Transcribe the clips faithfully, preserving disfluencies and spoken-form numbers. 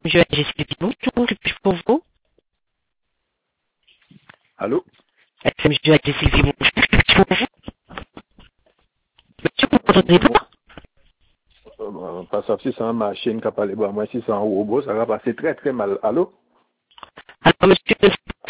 Monsieur Jessica, bonjour, que puis-je pour vous? Allô? C'est Monsieur Jessica, bonjour, que puis-je pour vous? Monsieur, vous m'entendez pas? Euh, Parce que si c'est une machine qui a parlé, bon, moi, si c'est un robot, ça va passer très très mal. Allô? Alors, monsieur,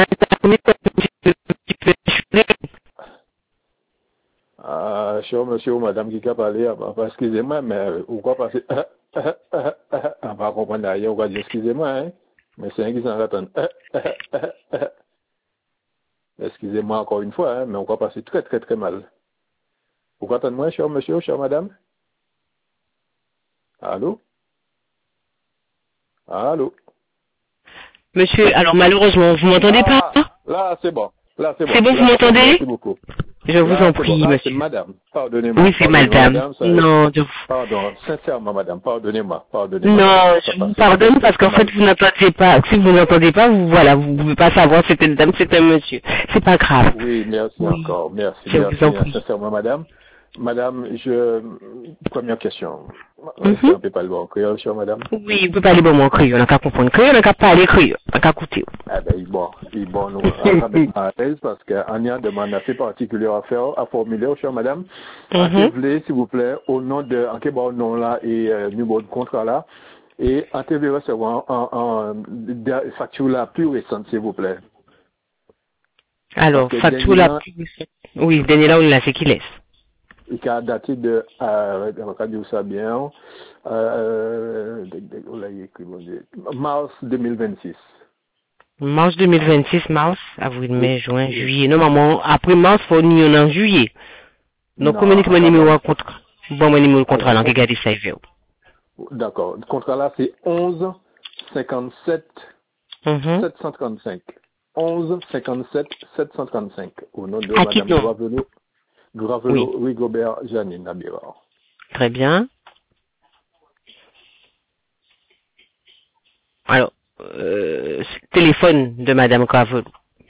Ah, cher monsieur ou madame qui a parlé, excusez-moi, mais ou quoi passer, on va comprendre d'ailleurs, on va dire excusez-moi, hein, mais c'est un qui s'en attend. Excusez-moi encore une fois, hein, mais on va passer très très très mal. Vous entendez moi, cher monsieur, cher madame? Allô? Allô? monsieur, alors malheureusement, vous m'entendez Ah, pas? là c'est bon, là c'est bon. C'est bon, vous Là, c'est bon. m'entendez? Merci beaucoup. Je vous Là, en c'est bon. prie, Là, c'est monsieur. madame. Pardonnez-moi. Oui, c'est Pardonnez-moi, madame. madame. Ça, Non, je vous... pardon. Sincèrement, madame. Pardonnez-moi. Pardonnez-moi, madame. Non, Ça je vous passe très, pardonne très, parce très qu'en fait, mal. vous n'entendez pas. Si vous n'entendez pas, vous, voilà, vous ne pouvez pas savoir si c'est une dame, c'est un monsieur. C'est pas grave. Oui, merci Oui, encore. Merci, je vous merci, en hein, prie. sincèrement, madame. Madame, je... Première question. Est-ce Mhm. qu'on peut parler en créole, chère madame? Oui, vous pouvez parler bon mon créole, on n'a qu'à comprendre créole, on n'a qu'à parler créole, on n'a qu'à écouter. Eh ben, il bon, il bon, nous, on va mettre à l'aise parce qu'on y a demande assez particulière à faire, à formuler, chère madame. En Mhm. voulez, s'il vous plaît, au nom de, en quel bon nom là et euh, numéro de contrat là, et en voulez recevoir en, en, facture la plus récente, s'il vous plaît. Parce Alors, que facture dernier la là, plus... Oui, dernier là, on l'a fait qui laisse. il a daté de, euh, on va dire ça bien, euh, on l'a écrit, mon Dieu, mars deux mille vingt-six. Mars deux mille vingt-six, mars, avril, Oui, mai, juin, oui. juillet. Normalement, après mars, faut nous en juillet. Donc, Non, communiquez mon non, numéro non. à contrat. Bon, mon numéro de contrat, Alors, là, regardez ça, il veut. d'accord. Le contrat là, c'est onze cinquante-sept Mhm. sept cent trente-cinq. onze cinquante-sept sept cent trente-cinq. Au nom de À qui Madame non? Gravelo, Oui. Gravelo Rigobert Janine Nabira. Très bien. Alors, euh, téléphone de Madame Cavolo.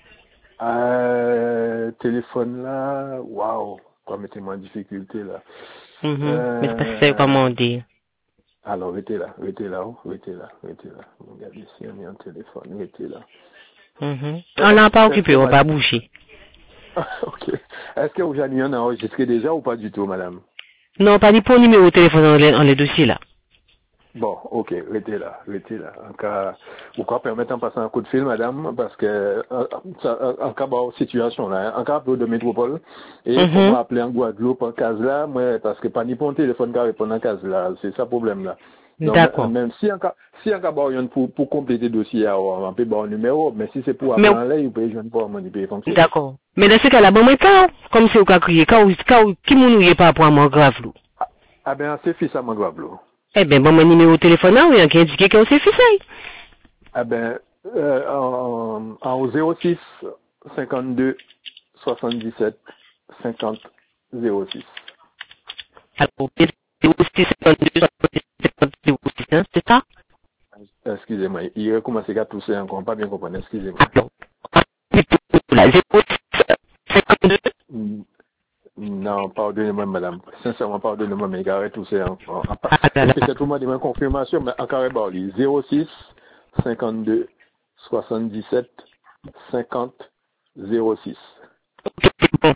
Euh, téléphone là, waouh, quoi mettez-moi en difficulté là. Mhm. Mais c'est pas ça, Euh, comment dire. alors, restez là, restez là, oh, restez là, restez là. Regardez si on est en téléphone, restez là. Mhm. On Est-ce n'a pas est-ce occupé, que on va pas madame, bouger. ok. Est-ce que vous avez enregistré déjà ou pas du tout, madame? Non, pas ni pour numéro de téléphone en les, en les dossiers là. Bon, ok, restez là, restez là. En cas, vous pouvez permettre de passer un coup de fil, madame, parce que, euh, ça, en cas de situation là, en cas de métropole, et pour Mhm. m'appeler en Guadeloupe, en case là, moi, parce que pas ni pour un téléphone qui répond en case là, c'est ça le problème là. Donc, D'accord. même si en cas, si en cas de pour, pour compléter le dossier, on peut avoir un numéro, mais si c'est pour Mais, appeler en l'air, vous pouvez joindre pas, mon il peut fonctionner. d'accord. Mais dans ce cas-là, bon, mais quand, comme c'est au cas crié, quand, quand, qui m'en pas pour un grave, là? Ah, ah ben, c'est fils à mon Guadeloupe. Eh ben, bon, mon numéro de téléphone là, oui, qui indique que c'est fils. Ah ben, euh, en, en zéro six cinquante-deux soixante-dix-sept cinquante zéro six. Alors, zéro six cinquante-deux cinquante zéro six, hein, c'est ça? Excusez-moi, il a commencé à tousser encore, pas bien comprendre, excusez-moi. Alors, là, zéro six cinquante-deux. Mm, Non, pardonnez-moi, madame. Sincèrement, pardonnez-moi, mais il a toussé encore. Ah là Et là. peut-être vous m'avez une confirmation, mais encore un bar, zéro six cinquante-deux soixante-dix-sept cinquante zéro six. Bon.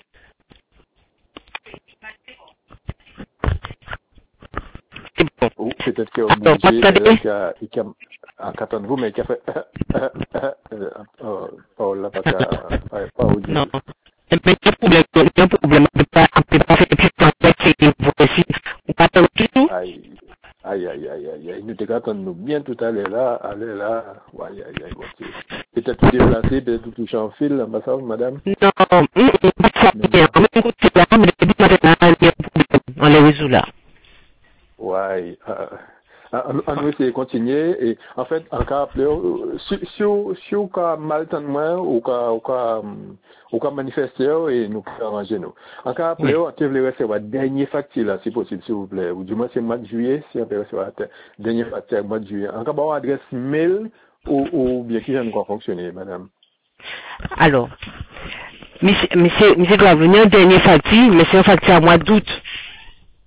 C'est bon. Ou peut-être que au Alors, budget, attendez. il a, il a, en qu'attendez-vous, mais il a fait, oh, là, pas qu'à, pas Non. audible. Eh ben, il y a un problème, il y a un problème. On peut pas, on peut pas faire plus de temps, c'est voici. On pas attendre du tout. Aïe, aïe, aïe, aïe, aïe, aïe. Nous te attendons nous bien tout à l'heure là, allez là, aïe, aïe, aïe, bon Dieu. Peut-être tout déplacé, peut-être tout touché en fil, l'ambassade, madame. Non, hum, hum, pas de ça. Même Bien. pas. Même côté là, mais depuis maintenant, il y a un problème. On les résout là. Ouais, euh, on, on va essayer de continuer et en fait, en cas appelé, si si si au cas mal temps moins ou cas ou cas ou cas manifester et nous pouvons arranger nous. En cas appelé, Oui. on peut recevoir dernier facture là, si possible, s'il vous plaît, ou du moins c'est mois de juillet, si on peut recevoir dernier facture mois de juillet. En cas bon adresse mail ou ou bien qui j'aime quoi fonctionner, madame. Alors, monsieur, monsieur, monsieur doit venir en dernier facture, mais c'est un facture à mois d'août.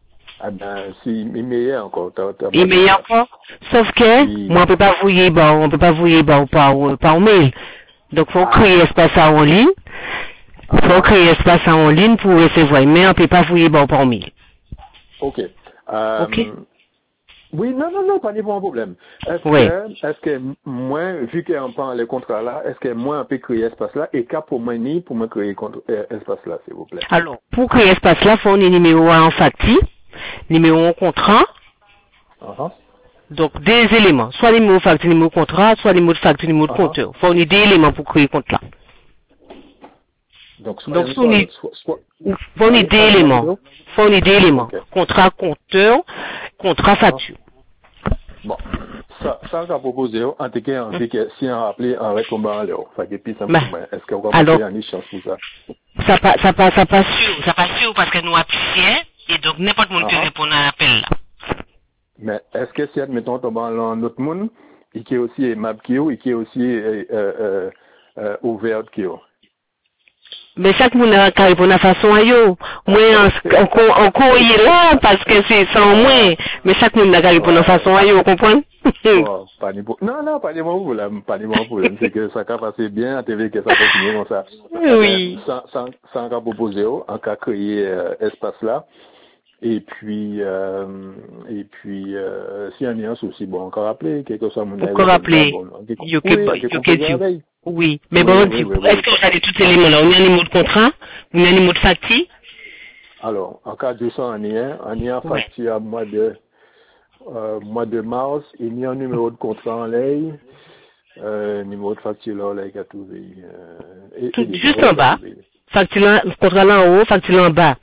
Ah ben, si, il est meilleur encore. Il est meilleur encore. Sauf que, oui. Moi, on peut pas fouiller, bon, on peut pas fouiller, bon, par, par mail. Donc, faut ah. créer espace en ligne. Ah. Faut créer espace en ligne pour recevoir. Mais on peut pas fouiller, bon, par mail. Ok. Euh, ok. Oui, non, non, non, pas de problème. Est-ce oui. que, est-ce que moi, vu qu'on prend les contrats là, est-ce que moi, on peut créer espace là, et qu'à pour moi, ni pour me créer euh, espace là, s'il vous plaît? Alors, pour créer espace là, faut un numéro en facture, numéro en contrat. Uh-huh. Donc, des éléments. Soit numéro facture, numéro contrat, soit numéro de facture, numéro de uh-huh. compteur. Faut un des éléments pour créer compte là. Donc, soit, Donc, soit, soit, soit, soit, faut un des éléments. Faut un des éléments. Okay. Contrat, compteur, contrat, facture. Bon, ça, ça qu'a proposé, en tout cas, on dit que si on rappelé, on répond en l'air. Fait que puis simplement, est-ce qu'on va passer en échange pour ça? Ça pas, ça pas, ça pas sûr, ça pas sûr parce que nous appuyons, et donc n'importe monde qui répond à l'appel là. Mais est-ce que si, admettons, tombe en autre monde, et qui est aussi aimable qui est, et qui est aussi, euh, euh, euh, ouvert qui est? Mais chaque monde a qu'à répondre à façon à yo. Moi, encore, encore, il est là, parce que c'est sans moi. Mais chaque monde a qu'à répondre à façon à yo, vous comprenez? Oh, pas de non, non, pas de mon problème, pas de mon problème. C'est que ça a passé bien à T V, que ça continue comme ça. Oui. Sans, sans, sans qu'à proposer, en qu'à créer, euh, espace là. Et puis, euh, et puis, euh, si on y a un souci, bon, encore rappeler, quelque chose à mon avis. Encore rappeler. You can, oui, mais oui, bon, oui, oui, oui, est-ce que vous avez tous les éléments là? On a un numéro de contrat, on a un numéro de facture? Alors, en cas de ça, on y a, on y a facture à mois de, euh, mois de mars, il y a un numéro de contrat en l'air, euh, numéro de facture là, là, il y a tout, euh, et, tout et juste en bas. Facture là, contrat là en haut, facture là en bas.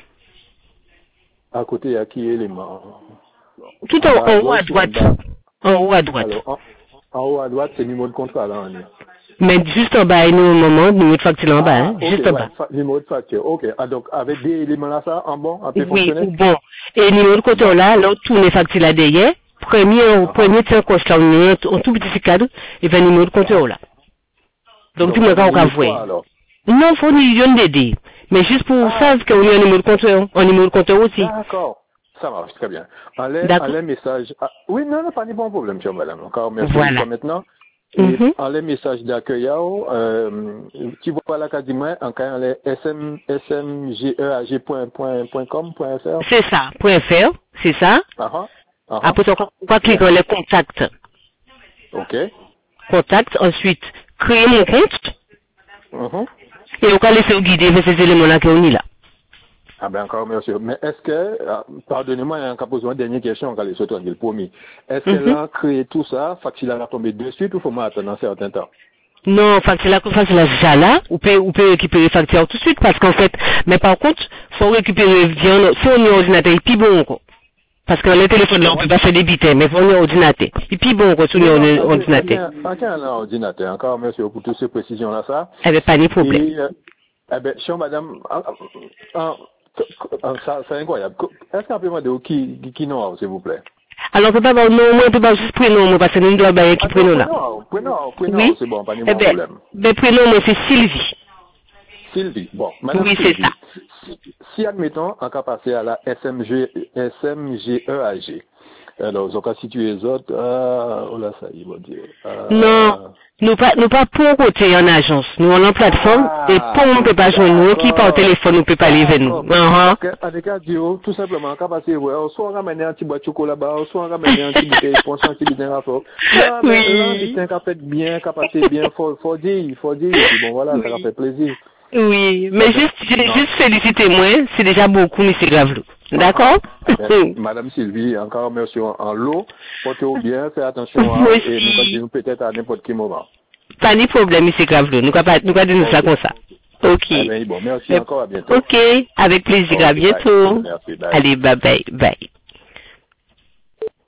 À côté, il y a qui élément? Tout en, en, en haut à droite. En haut à droite. Alors, en, en haut à droite, c'est le numéro de contrat là, on est. Mais juste en bas, il y a un moment, numéro de facture en bas, hein, ah, juste okay, en ouais, bas. Fa- numéro de facture, ok. Ah, donc, avec des éléments là, ça, en bon, en peut oui, fonctionner? bon. Et numéro de compteur bon. Là, l'autre tourne facture là derrière. Premier, uh-huh. premier, tiens, coche là, on est un tout petit cadre, et puis numéro de compteur là. Donc, tu me quand on va voir. Non, faut une million d'aider. Mais juste pour ah. ça, qu'on a un numéro de compteur, un numéro de compteur aussi. D'accord. Ça marche, très bien. Allez, allez, message. Ah, oui, non, non, pas de bon problème, monsieur, madame. Encore, merci voilà. maintenant. Et mm-hmm. en les messages d'accueil, euh, tu vois là, qu'a dit moi, en quand les sm, smgeag.com.fr. C'est ça, .fr, c'est ça. Uh-huh. Uh-huh. Après, on va cliquer sur les contacts. Ok. Contact, ensuite, créer mon compte. Uh-huh. Et on va laisser vous guider vers ces éléments-là qu'on est là. Ah ben encore merci. Mais est-ce que, euh, pardonnez-moi, il y a encore besoin de dernière question, on va les sauter le premier. Est-ce mm-hmm. qu'elle a créé tout ça, facile à tomber de suite ou faut m'attendre un certain temps? Non, facile à facile à déjà là, ou peut, ou peut récupérer facture tout de suite parce qu'en fait, mais par contre, faut récupérer bien, si on est ordinateur, et puis bon, quoi. Parce que les téléphones là, on peut pas faire débiter, mais faut on est ordinateur. Et puis bon, quoi, si on est ordinateur. Ok, on est ordinateur. Encore merci pour toutes ces précisions là, ça. Eh ben, pas de problème. Et, euh, eh ben, chère madame, ah, ah, Ça, c'est incroyable. Est-ce qu'on peut me dire qui, qui, qui non, s'il vous plaît? Alors, on peut pas, non, moi, on peut pas juste prénom, moi, parce que nous, doit bien qui prénom là. Prénom, prénom, prénom, oui? C'est bon, pas de eh ben, problème. Ben, prénom, moi, c'est Sylvie. Sylvie, bon. Madame oui, c'est ça. Si, si, admettons, on va passer à la S M G, S M G E A G. Alors, on va situer les autres, euh, oh là, ça y est, mon Dieu. Euh, non. Nous pas, nous pas pour côté en agence. Nous on en plateforme, ah, et pour on peut pas joindre nous, qui par téléphone, on peut pas aller vers nous. Uh-huh. Avec un duo, tout simplement, quand passer, ouais, soit on ramène un petit boîte de chocolat là-bas, soit on ramène un petit bouteille, pour un petit bouteille rapport. Là, mais là, il tient qu'à faire bien, qu'à passer bien, faut, faut dire, faut dire, et puis bon, voilà, ça va faire plaisir. Oui, mais juste, juste féliciter moi, c'est déjà beaucoup, mais c'est grave. D'accord? Madame Sylvie, encore merci en, en l'eau. Portez-vous bien, faites attention à, et nous continuons peut-être à n'importe quel moment. Pas de problème, c'est grave. Nous ne pouvons pas dire ça comme ça. Ok. Ah ben, bon, merci encore, à bientôt. Ok, avec plaisir, okay, à bientôt. Bye. Merci, bye. Allez, bye bye, bye.